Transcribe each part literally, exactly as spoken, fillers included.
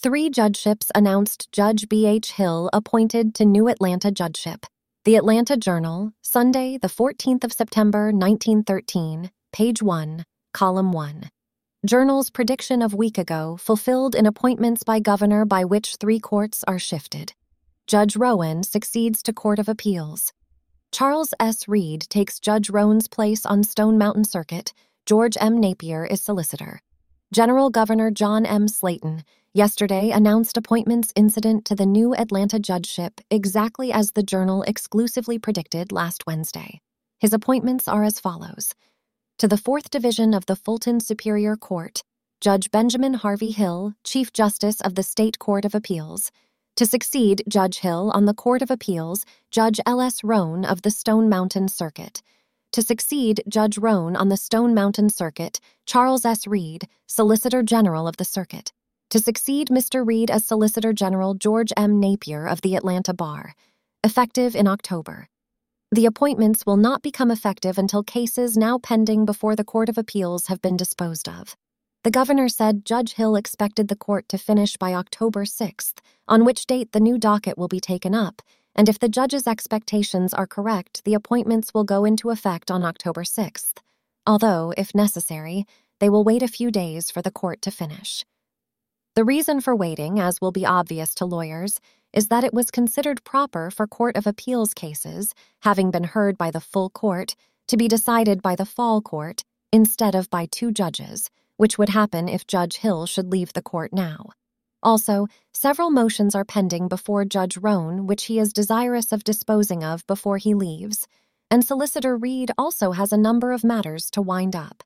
Three judgeships announced Judge B H Hill appointed to new Atlanta judgeship. The Atlanta Journal, Sunday, the fourteenth of September, nineteen thirteen, page one, column one. Journal's prediction of week ago fulfilled in appointments by governor by which three courts are shifted. Judge Rowan succeeds to Court of Appeals. Charles S. Reed takes Judge Rowan's place on Stone Mountain Circuit. George M. Napier is solicitor. General Governor John M. Slayton yesterday announced appointments incident to the new Atlanta judgeship exactly as the Journal exclusively predicted last Wednesday. His appointments are as follows. To the Fourth Division of the Fulton Superior Court, Judge Benjamin Harvey Hill, Chief Justice of the State Court of Appeals. To succeed Judge Hill on the Court of Appeals, Judge L S Roan of the Stone Mountain Circuit. To succeed Judge Roan on the Stone Mountain Circuit, Charles S. Reed, Solicitor General of the Circuit. To succeed Mister Reed as Solicitor General, George M. Napier of the Atlanta Bar. Effective in October. The appointments will not become effective until cases now pending before the Court of Appeals have been disposed of. The governor said Judge Hill expected the court to finish by October sixth, on which date the new docket will be taken up, and if the judge's expectations are correct, the appointments will go into effect on October sixth, although, if necessary, they will wait a few days for the court to finish. The reason for waiting, as will be obvious to lawyers, is that it was considered proper for Court of Appeals cases, having been heard by the full court, to be decided by the fall court instead of by two judges, which would happen if Judge Hill should leave the court now. Also, several motions are pending before Judge Roan, which he is desirous of disposing of before he leaves, and Solicitor Reed also has a number of matters to wind up.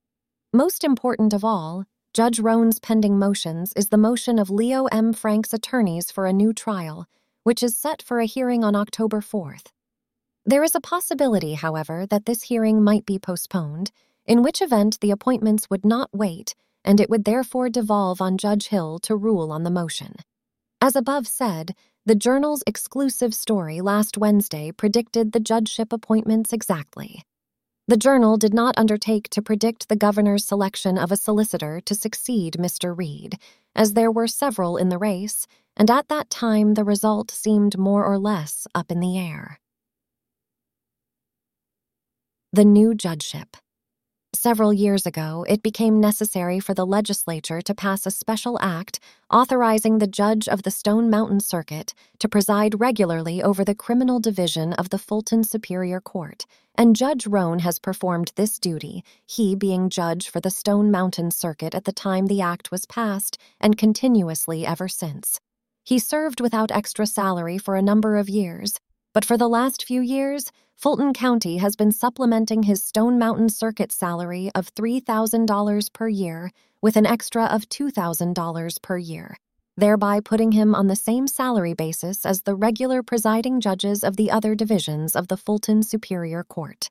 Most important of all, Judge Roan's pending motions is the motion of Leo M. Frank's attorneys for a new trial, which is set for a hearing on October fourth. There is a possibility, however, that this hearing might be postponed, in which event the appointments would not wait, and it would therefore devolve on Judge Hill to rule on the motion. As above said, the Journal's exclusive story last Wednesday predicted the judgeship appointments exactly. The Journal did not undertake to predict the governor's selection of a solicitor to succeed Mister Reed, as there were several in the race, and at that time the result seemed more or less up in the air. The new judgeship. Several years ago, it became necessary for the legislature to pass a special act authorizing the judge of the Stone Mountain Circuit to preside regularly over the criminal division of the Fulton Superior Court, and Judge Roan has performed this duty, he being judge for the Stone Mountain Circuit at the time the act was passed and continuously ever since. He served without extra salary for a number of years, but for the last few years, Fulton County has been supplementing his Stone Mountain Circuit salary of three thousand dollars per year with an extra of two thousand dollars per year, thereby putting him on the same salary basis as the regular presiding judges of the other divisions of the Fulton Superior Court.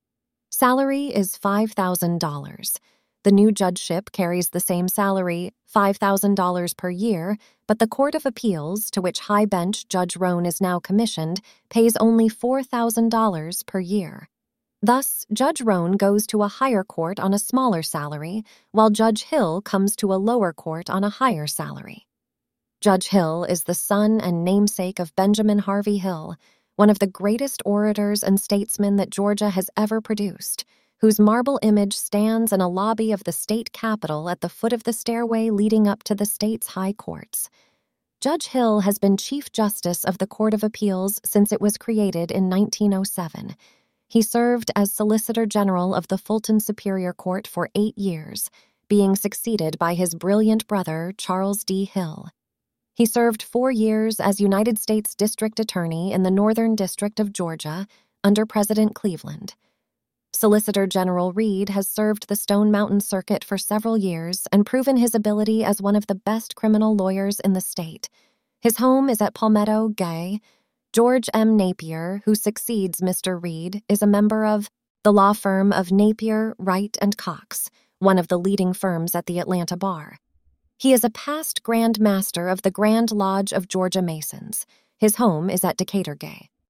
Salary is five thousand dollars. The new judgeship carries the same salary, five thousand dollars per year, but the Court of Appeals, to which High Bench Judge Roan is now commissioned, pays only four thousand dollars per year. Thus, Judge Roan goes to a higher court on a smaller salary, while Judge Hill comes to a lower court on a higher salary. Judge Hill is the son and namesake of Benjamin Harvey Hill, one of the greatest orators and statesmen that Georgia has ever produced, whose marble image stands in a lobby of the state capitol at the foot of the stairway leading up to the state's high courts. Judge Hill has been Chief Justice of the Court of Appeals since it was created in nineteen oh seven. He served as Solicitor General of the Fulton Superior Court for eight years, being succeeded by his brilliant brother, Charles D. Hill. He served four years as United States District Attorney in the Northern District of Georgia under President Cleveland. Solicitor General Reed has served the Stone Mountain Circuit for several years and proven his ability as one of the best criminal lawyers in the state. His home is at Palmetto, Gay. George M. Napier, who succeeds Mister Reed, is a member of the law firm of Napier, Wright, and Cox, one of the leading firms at the Atlanta Bar. He is a past Grand Master of the Grand Lodge of Georgia Masons. His home is at Decatur, Gay.